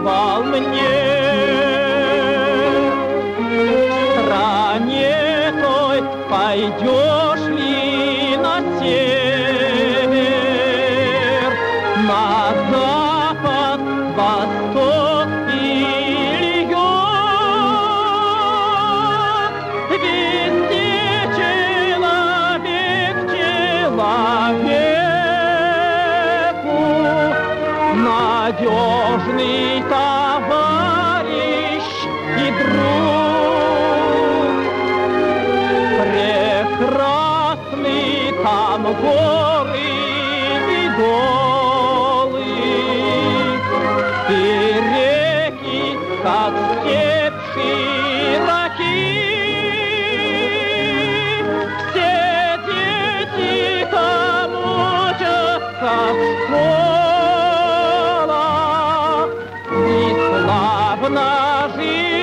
назвал мне. В стране той пойдешь ли на север, на запад, восток или юг? Везде человек человеку надежный товарищ и друг. Прекрасны там горы и долы, и реки, как степь широки. Все дети там учатся в школах, и славно жить